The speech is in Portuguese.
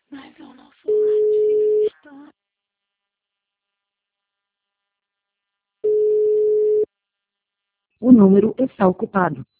Mas eu não sou artista. O número está ocupado.